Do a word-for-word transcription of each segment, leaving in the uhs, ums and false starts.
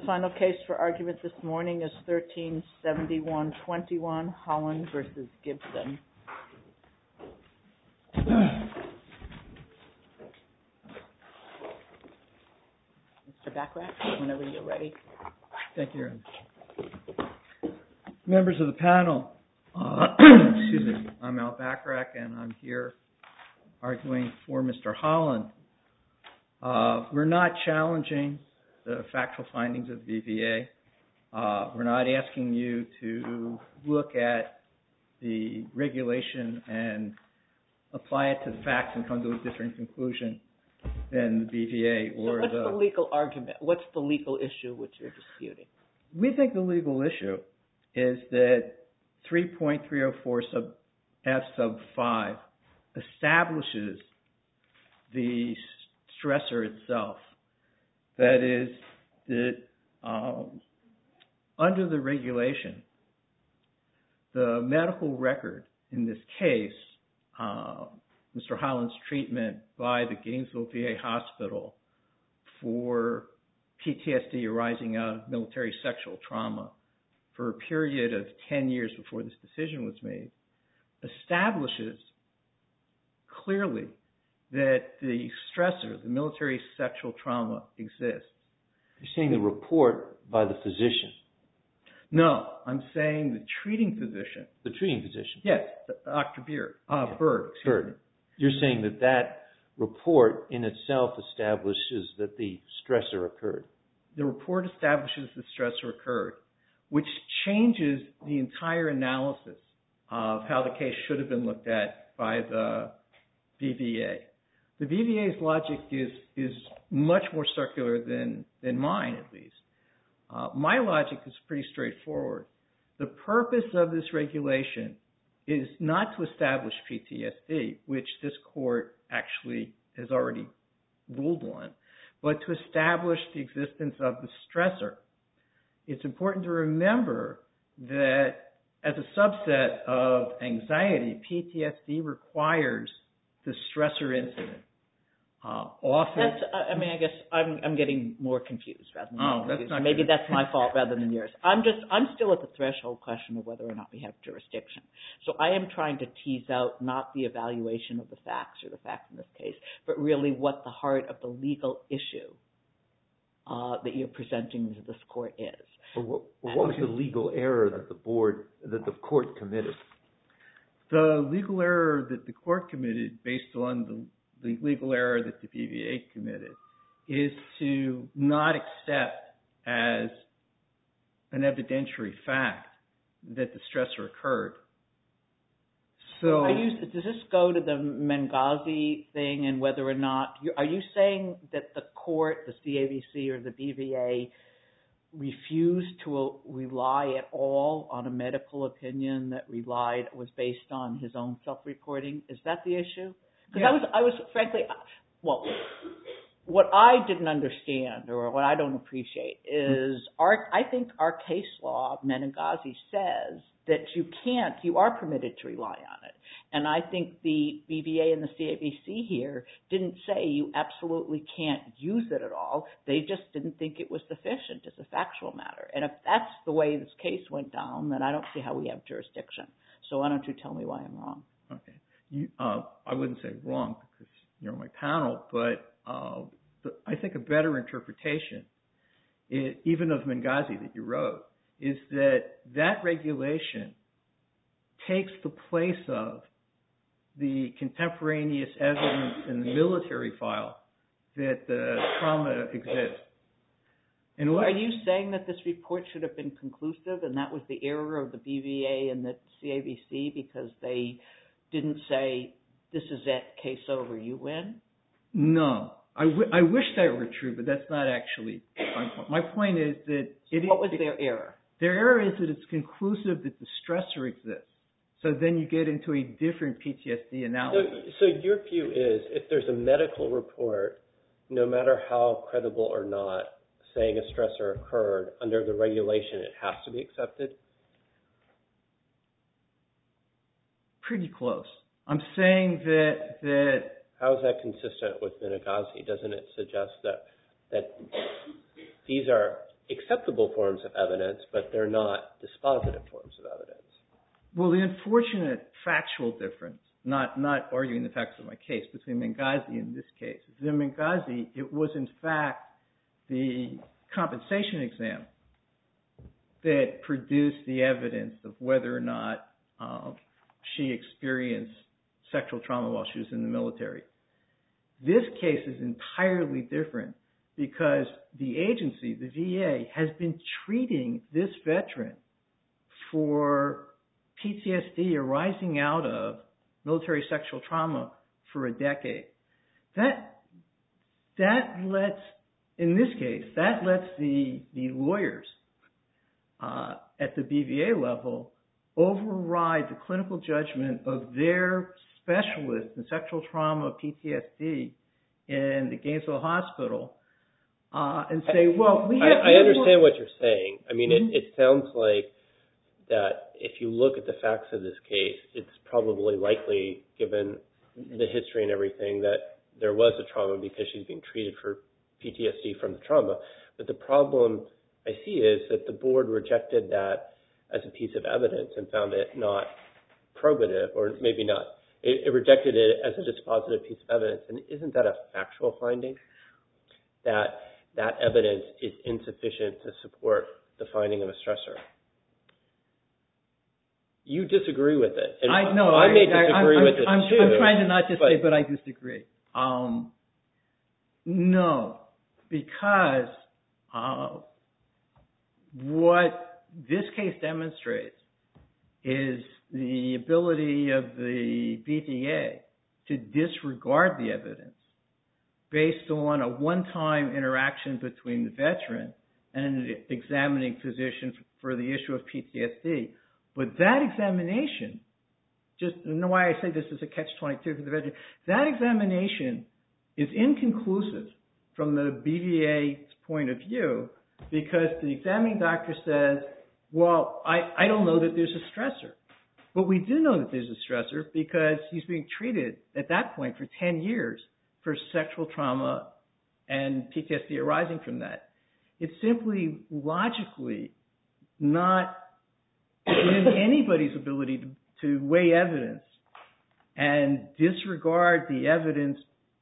final case for argument this morning is thirteen seventy-one twenty-one, Holland versus Gibson. Mister Bachrach, whenever you're ready. Thank you. Members of the panel, uh, excuse me, I'm Al Bachrach and I'm here arguing for Mister Holland. Uh, we're not challenging the factual findings of the B V A. Uh, we're not asking you to look at the regulation and apply it to the facts and come to a different conclusion than the B V A or so what's the... the legal argument? What's the legal issue which you're disputing? We think the legal issue is that three point three oh four sub F sub five establishes the stressor itself. That is, that um, under the regulation, the medical record in this case, uh, Mister Holland's treatment by the Gainesville V A Hospital for P T S D arising out of military sexual trauma for a period of ten years before this decision was made, establishes clearly that the stressor, the military sexual trauma, exists. You're saying the report by the physician? No, I'm saying the treating physician. The treating physician? Yes, Doctor Beard, uh, yeah. Bird. Bird. Me. You're saying that that report in itself establishes that the stressor occurred? The report establishes the stressor occurred, which changes the entire analysis of how the case should have been looked at by the B V A. The B V A's logic is is much more circular than, than mine, at least. Uh, my logic is pretty straightforward. The purpose of this regulation is not to establish P T S D, which this court actually has already ruled on, but to establish the existence of the stressor. It's important to remember that as a subset of anxiety, P T S D requires the stressor incident. Uh, often, that's, I mean, I guess I'm I'm getting more confused rather than oh, confused. That's not Maybe good. That's my fault rather than yours. I'm just I'm still at the threshold question of whether or not we have jurisdiction. So I am trying to tease out not the evaluation of the facts or the facts in this case, but really what the heart of the legal issue uh, that you're presenting to this court is. Well, what, what was the legal error that the board that the court committed? The legal error that the court committed, based on the the legal error that the B V A committed, is to not accept as an evidentiary fact that the stressor occurred. So, are you, does this go to the Benghazi thing and whether or not, are you saying that the court, the C A V C or the B V A, refused to rely at all on a medical opinion that relied, was based on his own self-reporting? Is that the issue? Because yeah. I was, I was frankly, well, what I didn't understand or what I don't appreciate is our, I think our case law, Benghazi, says that you can't, you are permitted to rely on it. And I think the B V A and the C A V C here didn't say you absolutely can't use it at all. They just didn't think it was sufficient as a factual matter. And if that's the way this case went down, then I don't see how we have jurisdiction. So why don't you tell me why I'm wrong? Okay. You, uh, I wouldn't say wrong because you're on my panel, but uh, the, I think a better interpretation, is, even of Benghazi that you wrote, is that that regulation takes the place of the contemporaneous evidence in the military file that the trauma exists. And so what, are you saying that this report should have been conclusive and that was the error of the B V A and the C A V C because they didn't say, this is it, case over, you win? No. I, w- I wish that were true, but that's not actually my point. My point is that... So it, what was it, their error? Their error is that it's conclusive that the stressor exists. So then you get into a different P T S D analysis. So, so your view is, if there's a medical report, no matter how credible or not, saying a stressor occurred, under the regulation it has to be accepted? Pretty close. I'm saying that that how is that consistent with Benghazi? Doesn't it suggest that that these are acceptable forms of evidence, but they're not dispositive forms of evidence. Well, the unfortunate factual difference, not not arguing the facts of my case, between Benghazi and this case, is in Benghazi, it was in fact the compensation exam that produced the evidence of whether or not uh, she experienced sexual trauma while she was in the military. This case is entirely different because the agency, the V A, has been treating this veteran for P T S D arising out of military sexual trauma for a decade. That that lets, in this case, that lets the, the lawyers uh, at the B V A level override the clinical judgment of their specialist in sexual trauma, P T S D, in the Gainesville Hospital, uh, and say, well, we have... I, I understand what you're saying. I mean, mm-hmm. it, it sounds like that if you look at the facts of this case, it's probably likely, given the history and everything, that there was a trauma because she's being treated for P T S D from the trauma. But the problem I see is that the board rejected that as a piece of evidence and found it not probative, or maybe not. It, it rejected it as a dispositive piece of evidence. And isn't that a factual finding? That that evidence is insufficient to support the finding of a stressor? You disagree with it. And I know. I, I may I, disagree I'm, with I'm, it I'm, too. I'm trying to not just but, say, but I disagree. Um, no, because uh, what this case demonstrates is the ability of the B V A to disregard the evidence based on a one-time interaction between the veteran and an examining physician for the issue of P T S D. But that examination, just you know why I say this is a catch twenty-two for the veteran, that examination is inconclusive from the B V A's point of view because the examining doctor says, well, I, I don't know that there's a stressor. But we do know that there's a stressor because he's being treated at that point for ten years for sexual trauma and P T S D arising from that. It's simply logically not in anybody's ability to, to weigh evidence and disregard the evidence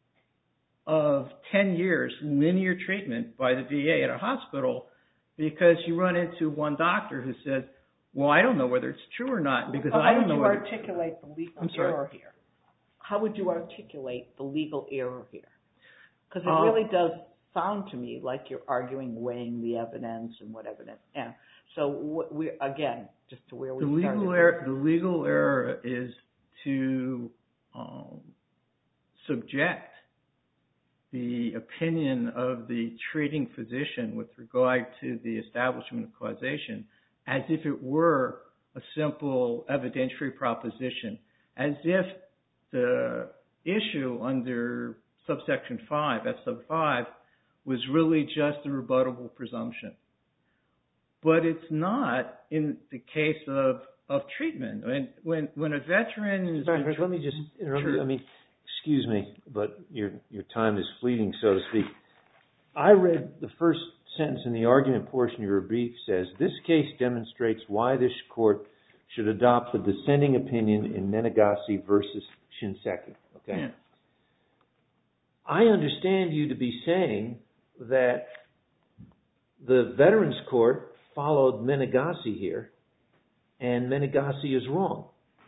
of ten years linear treatment by the V A at a hospital because you run into one doctor who says, well, I don't know whether it's true or not because well, I don't know whether... How would you articulate the legal I'm sorry? error here? How would you articulate the legal error here? Because it Uh, really does sound to me like you're arguing weighing the evidence and what evidence. Yeah. So what we again, just to where we the started. legal error, the legal error is to um, subject the opinion of the treating physician with regard to the establishment of causation as if it were a simple evidentiary proposition, as if the issue under subsection five, F sub five, was really just a rebuttable presumption. But it's not in the case of, of treatment. When, when, when a veteran is... Doctor, let me just interrupt Sure. you. I mean, excuse me, but your your time is fleeting, so to speak. I read the first sentence in the argument portion of your brief says, this case demonstrates why this court should adopt the dissenting opinion in Menegassi versus Shinseki. Okay. Yeah. I understand you to be saying that the Veterans Court followed Menegassi here, and Menegassi is wrong.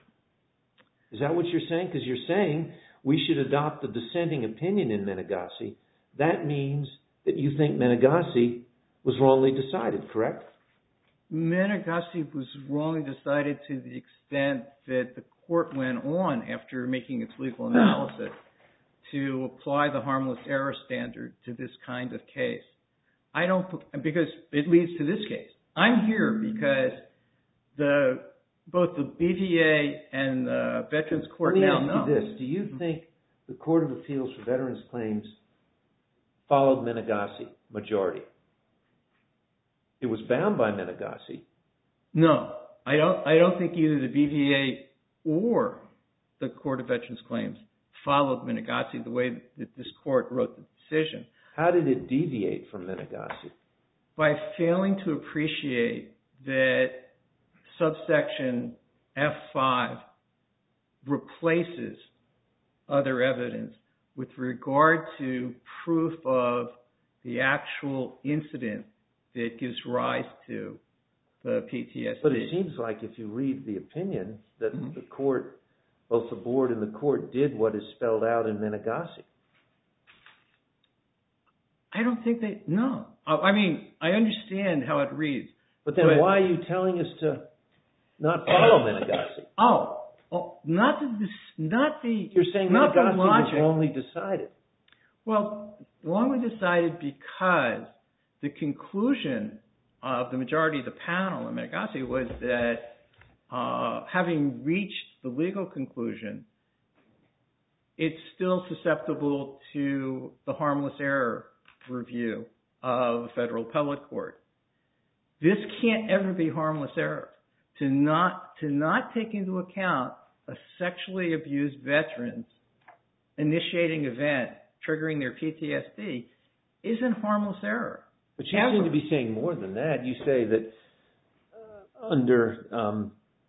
Is that what you're saying? Because you're saying we should adopt the dissenting opinion in Menegassi. That means that you think Menegassi was wrongly decided, correct? Menegassi was wrongly decided to the extent that the court went on after making its legal analysis to apply the harmless error standard to this kind of case. I don't, because it leads to this case. I'm here because the both the B V A and the Veterans Court now know. Let me ask you this. Do you think the Court of Appeals for Veterans Claims followed Menegassi, majority? It was bound by Menegassi. No, I don't. I don't think either the B V A or the Court of Veterans Claims followed Menegassi the way that this court wrote the decision. How did it deviate from Menegassi? by failing to appreciate that subsection F five replaces other evidence with regard to proof of the actual incident that gives rise to the P T S D. But it seems like if you read the opinion that mm-hmm. the court, both the board and the court, did what is spelled out in Menegazzi. I don't think they, no. I mean, I understand how it reads. But then but, why are you telling us to not follow Menegazzi? Oh, oh not the, not the, You're saying not Menegazzi the logic. was wrongly decided. Well, wrongly decided because the conclusion of the majority of the panel in Menegazzi was that uh, having reached the legal conclusion, it's still susceptible to the harmless error review of a federal appellate court. This can't ever be harmless error. To not to not take into account a sexually abused veteran's initiating event triggering their P T S D isn't harmless error. But you ever. seem to be saying more than that. You say that uh, under um,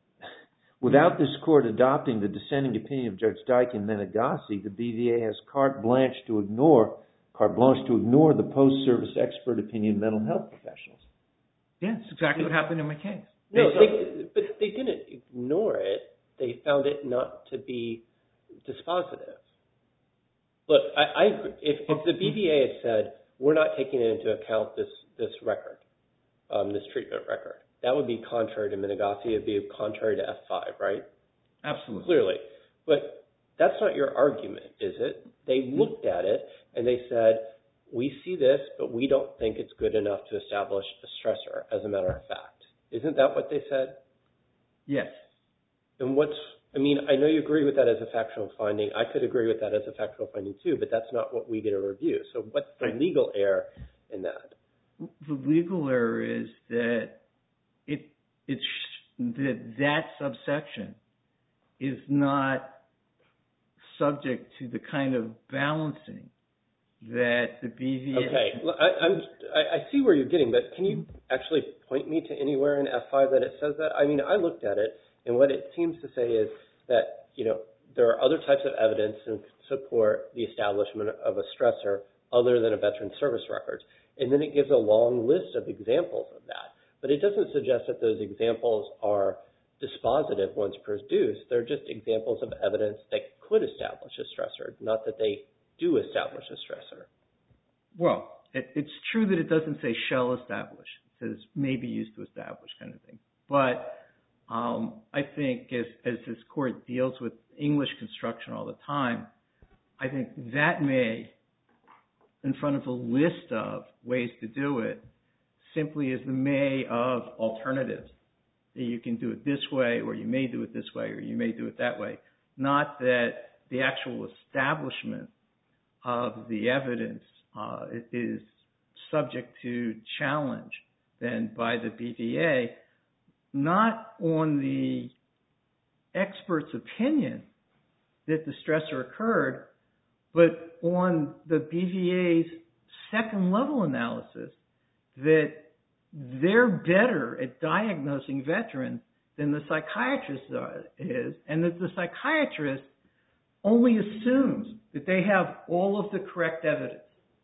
without this court adopting the dissenting opinion of Judge Dyke in Menegazzi, the B V A has carte blanche to ignore carte blanche to ignore the post-service expert opinion of mental health professionals. Yeah, that's exactly what happened in my case. No, they, but they didn't ignore it. They found it not to be dispositive. Look, I, I agree. If, if the B V A had said, we're not taking into account this, this record, um, this treatment record, that would be contrary to Menegazzi. It would be contrary to F five, right? Absolutely. Clearly. But that's not your argument, is it? They looked at it and they said, we see this, but we don't think it's good enough to establish a stressor, as a matter of fact. Isn't that what they said? Yes. And what's, I mean, I know you agree with that as a factual finding. I could agree with that as a factual finding too, but that's not what we get a review. So what's the legal error in that? The legal error is that it it's that that subsection is not subject to the kind of balancing that the B V A... Okay, I, I'm, I, I see where you're getting, but can you actually point me to anywhere in F five that it says that? I mean, I looked at it, and what it seems to say is that, you know, there are other types of evidence to support the establishment of a stressor other than a veteran service record. And then it gives a long list of examples of that. But it doesn't suggest that those examples are dispositive once produced. They're just examples of evidence that could establish a stressor, not that they do establish a stressor. Well, it, it's true that it doesn't say shall establish. It says may be used to establish kind of thing. But um, I think as, as this court deals with English construction all the time, I think that may, in front of a list of ways to do it, simply is the may of alternatives. You can do it this way, or you may do it this way, or you may do it that way. Not that the actual establishment of the evidence uh, is subject to challenge then by the B V A, not on the expert's opinion that the stressor occurred, but on the B V A's second level analysis that they're better at diagnosing veterans than the psychiatrist is, and that the psychiatrist only assumes that they have all of the correct evidence.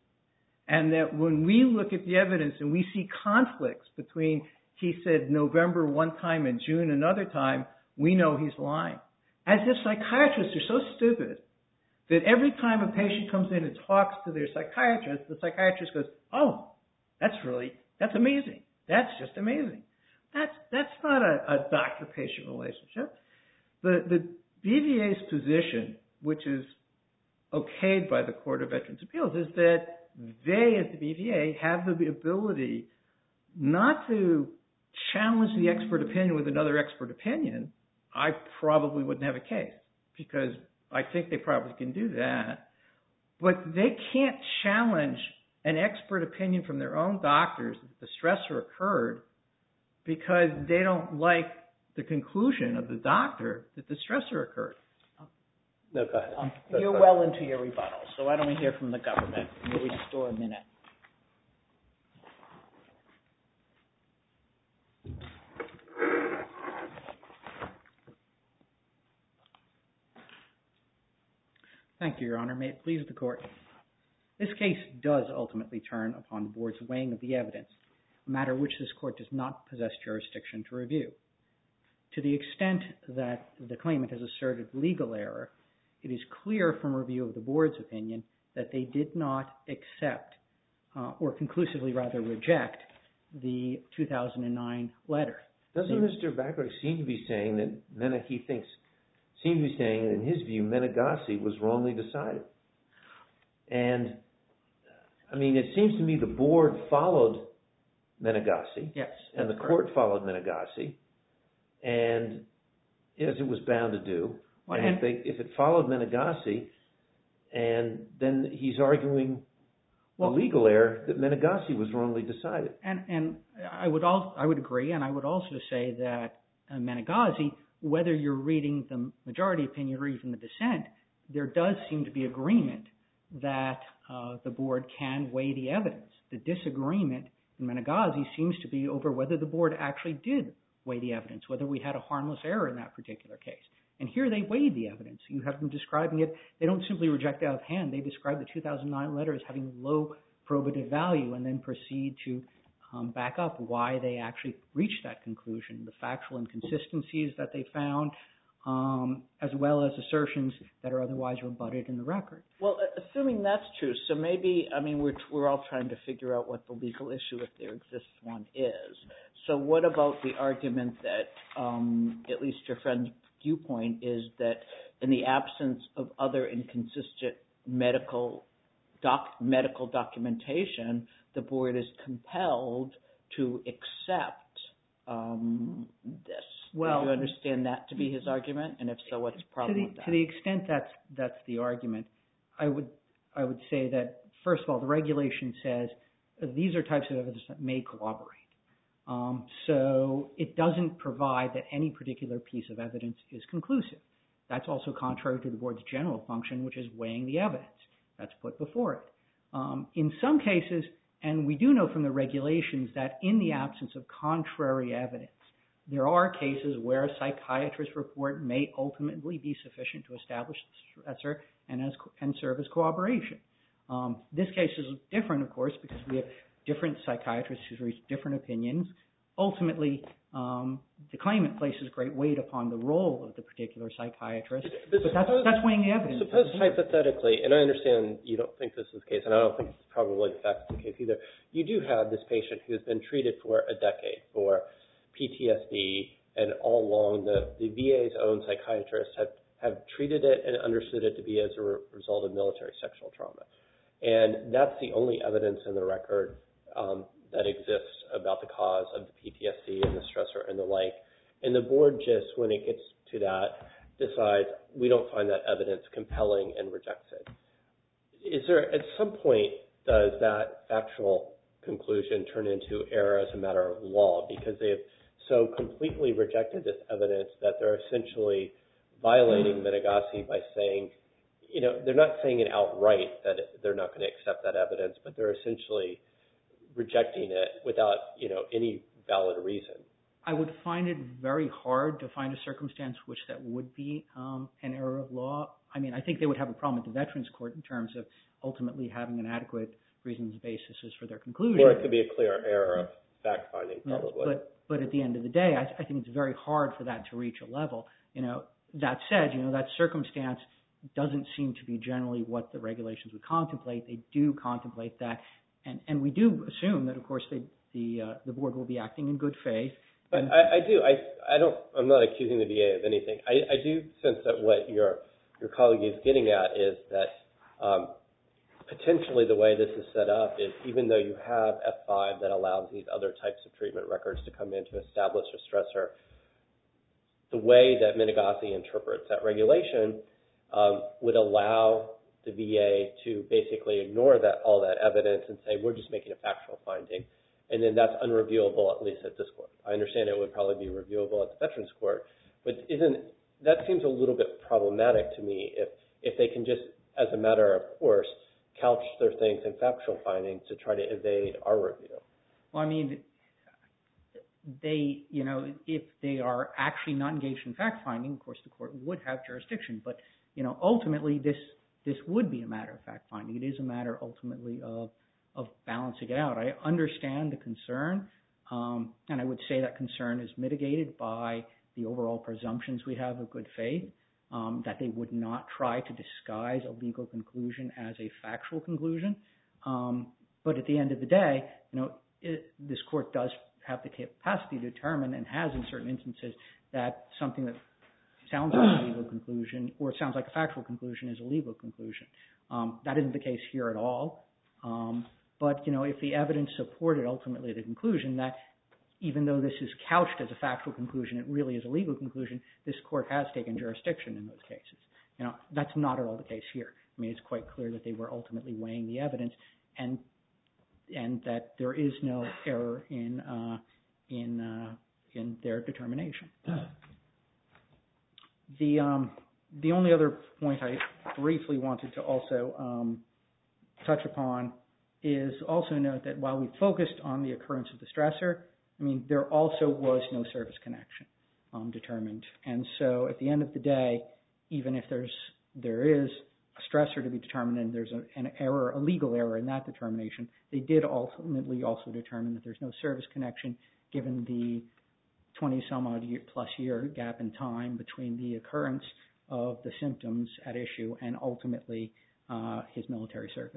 And that when we look at the evidence and we see conflicts between, he said November one time and June another time, we know he's lying. As if psychiatrists are so stupid that every time a patient comes in and talks to their psychiatrist, the psychiatrist goes, oh, that's really, that's amazing. That's just amazing. That's that's not a, a doctor-patient relationship. The, the B V A's position, which is okayed by the Court of Veterans' Appeals, is that they, as the B V A, have the ability not to challenge the expert opinion with another expert opinion. I probably wouldn't have a case, because I think they probably can do that. But they can't challenge an expert opinion from their own doctors that the stressor occurred because they don't like the conclusion of the doctor that the stressor occurred. No, go ahead. Um, you're well into your rebuttal, so why don't we hear from the government? We'll restore a minute. Thank you, Your Honor. May it please the Court. This case does ultimately turn upon the Board's weighing of the evidence, a matter which this Court does not possess jurisdiction to review. To the extent that the claimant has asserted legal error, it is clear from review of the Board's opinion that they did not accept, uh, or conclusively rather reject, the two thousand nine letter. Doesn't Mister Bacharach seem to be saying that Mena, he thinks, seem to be saying that in his view, Menegassi was wrongly decided? And, I mean, it seems to me the Board followed Menegassi. Yes. And the Court followed Menegassi, and as it was bound to do. Well, and and if, they, if it followed Menegassi, and then he's arguing well, a legal error that Menegassi was wrongly decided. And and I would all I would agree, and I would also say that uh, Menegassi, whether you're reading the majority opinion or even the dissent, there does seem to be agreement that uh, the Board can weigh the evidence. The disagreement in Menegassi seems to be over whether the Board actually did weigh the evidence, whether we had a harmless error in that particular case. And here they weighed the evidence. You have them describing it. They don't simply reject it out of hand. They describe the two thousand nine letter as having low probative value and then proceed to um, back up why they actually reached that conclusion, the factual inconsistencies that they found, um, as well as assertions that are otherwise rebutted in the record. Well, assuming that's true, so maybe, I mean, we're, we're all trying to figure out what the legal issue, if there exists one, is. So what about the argument that, um, at least your friend's viewpoint is that in the absence of other inconsistent medical doc, medical documentation, the Board is compelled to accept um, this. Well, do you understand that to be his argument? And if so, what's the problem to the, with that? To the extent that's that's the argument, I would I would say that first of all, the regulation says these are types of evidence that may corroborate. Um, so it doesn't provide that any particular piece of evidence is conclusive. That's also contrary to the Board's general function, which is weighing the evidence that's put before it. Um, in some cases, and we do know from the regulations that in the absence of contrary evidence, there are cases where a psychiatrist's report may ultimately be sufficient to establish the stressor and, as, and serve as corroboration. Um, this case is different, of course, because we have different psychiatrists who reach different opinions. Ultimately, um, the claimant places great weight upon the role of the particular psychiatrist, but, but that's, that's weighing the evidence. Suppose hypothetically, and I understand you don't think this is the case, and I don't think it's probably that's the case either, you do have this patient who's been treated for a decade for P T S D, and all along the, the V A's own psychiatrists have, have treated it and understood it to be as a re- result of military sexual trauma. And that's the only evidence in the record um, that exists about the cause of the P T S D and the stressor and the like. And the Board just, when it gets to that, decides we don't find that evidence compelling and rejects it. Is there, at some point, does that factual conclusion turn into error as a matter of law because they've so completely rejected this evidence that they're essentially violating Menegassi by saying, you know, they're not saying it outright that they're not going to accept that evidence, but they're essentially rejecting it without, you know, any valid reason. I would find it very hard to find a circumstance which that would be um, an error of law. I mean, I think they would have a problem with the Veterans Court in terms of ultimately having an adequate reasons basis for their conclusion. Or it could be a clear error of fact-finding, probably. Yes, but, but at the end of the day, I, I think it's very hard for that to reach a level. You know, that said, you know, that circumstance doesn't seem to be generally what the regulations would contemplate. They do contemplate that, and, and we do assume that, of course, they, the uh, the Board will be acting in good faith. But I, I do. I I don't. I'm not accusing the V A of anything. I, I do sense that what your your colleague is getting at is that um, potentially the way this is set up is even though you have F five that allows these other types of treatment records to come in to establish a stressor, the way that Menegassi interprets that regulation um, would allow the V A to basically ignore that all that evidence and say, we're just making a factual finding. And then that's unreviewable, at least at this court. I understand it would probably be reviewable at the Veterans Court, but isn't that seems a little bit problematic to me if, if they can just, as a matter of course, couch their things in factual findings to try to evade our review. Well, I mean, they, you know, if they are actually not engaged in fact-finding, of course, the court would have jurisdiction. But, you know, ultimately this this would be a matter of fact-finding. It is a matter ultimately of of balancing it out. I understand the concern, um, and I would say that concern is mitigated by the overall presumptions we have of good faith, um, that they would not try to disguise a legal conclusion as a factual conclusion. Um, but at the end of the day, you know, it, this court does have the capacity to determine, and has in certain instances, that something that sounds like a legal conclusion or sounds like a factual conclusion is a legal conclusion. Um, that isn't the case here at all. Um, but, you know, if the evidence supported ultimately the conclusion that even though this is couched as a factual conclusion, it really is a legal conclusion, this court has taken jurisdiction in those cases. You know, that's not at all the case here. I mean, it's quite clear that they were ultimately weighing the evidence, and and that there is no error in uh, in uh, in their determination. The um, the only other point I briefly wanted to also um, touch upon is also note that while we focused on the occurrence of the stressor, I mean, there also was no service connection um, determined. And so at the end of the day, even if there's there is a stressor to be determined and there's a, an error, a legal error in that determination, they did ultimately also determine that there's no service connection given the twenty some odd year, plus year gap in time between the occurrence of the symptoms at issue and ultimately uh, his military service.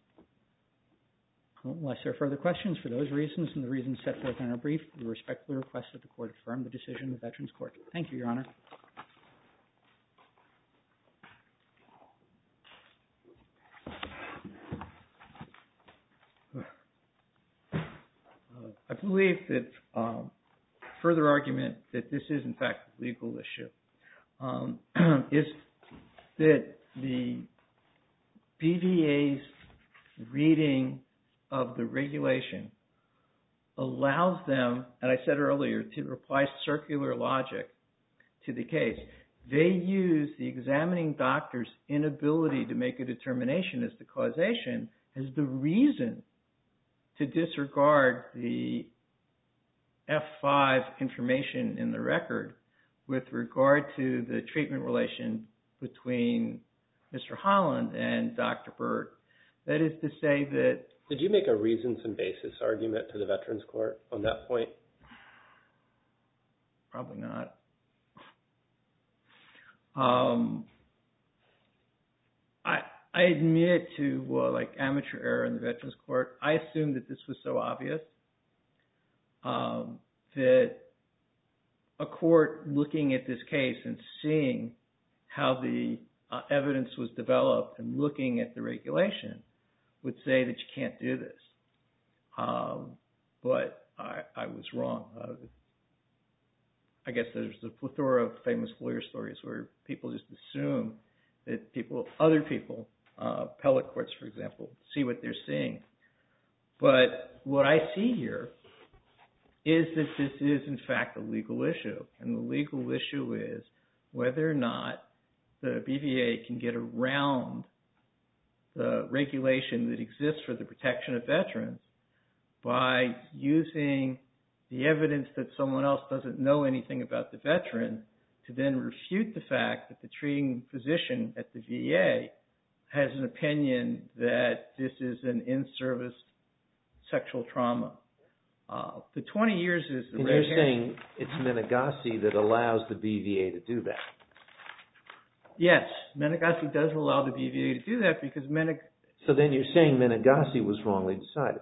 Unless there are further questions, for those reasons and the reasons set forth in our brief, we respectfully request that the court affirm the decision of the Veterans Court. Thank you, Your Honor. I believe that um, further argument that this is in fact a legal issue um, is that the B V A's reading of the regulation allows them, and I said earlier, to apply circular logic to the case. They use the examining doctor's inability to make a determination as to causation as the reason to disregard the F five information in the record with regard to the treatment relation between Mister Holland and Doctor Bird. That is to say that... Did you make a reasons and basis argument to the Veterans Court on that point? Probably not. Um, I I admit to uh, like amateur error in the Veterans Court. I assumed that this was so obvious um, that a court looking at this case and seeing how the uh, evidence was developed and looking at the regulation would say that you can't do this. Um, but I, I was wrong. Uh, I guess there's a plethora of famous lawyer stories where people just assume that people, other people, uh, appellate courts, for example, see what they're seeing. But what I see here is that this is, in fact, a legal issue. And the legal issue is whether or not the B V A can get around the regulation that exists for the protection of veterans by using the evidence that someone else doesn't know anything about the veteran to then refute the fact that the treating physician at the V A has an opinion that this is an in-service sexual trauma. Uh, the twenty years is the and red you're herring. saying it's Menegassi that allows the B V A to do that? Yes, Menegassi does allow the B V A to do that because Menegassi... So then you're saying Menegassi was wrongly decided?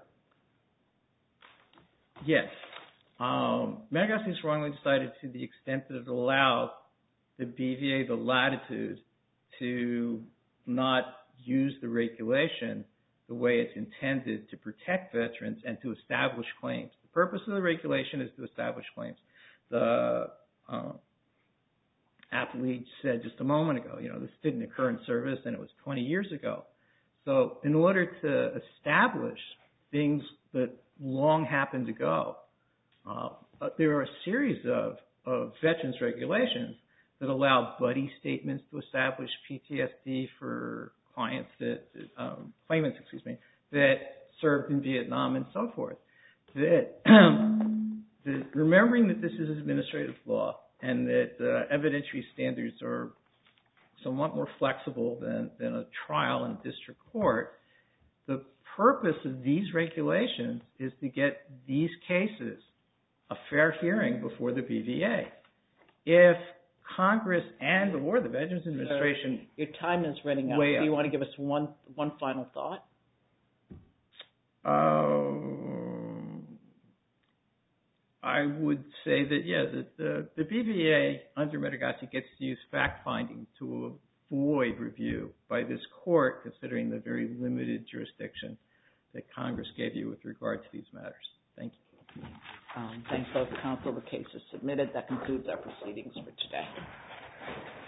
Yes. Um, Menegassi is wrongly decided to the extent that it allows the B V A the latitude to not use the regulation the way it's intended to protect veterans and to establish claims. The purpose of the regulation is to establish claims. The uh, athlete said just a moment ago, you know, this didn't occur in service and it was twenty years ago. So in order to establish things that long happened ago, uh, there are a series of, of veterans regulations that allow buddy statements to establish P T S D for clients that, um, claimants, excuse me, that served in Vietnam and so forth. That, that remembering that this is administrative law and that uh, evidentiary standards are somewhat more flexible than, than a trial in district court. The purpose of these regulations is to get these cases a fair hearing before the B V A. If Congress and or the Veterans Administration... So your time is running out. Do you want to give us one one final thought? Um, I would say that, yeah, that the, the B V A under Menegassi gets to use fact-finding to avoid review by this court, considering the very limited jurisdiction that Congress gave you with regard to these matters. Thank you. Um, thanks both counsel. The case is submitted. That concludes our proceedings for today.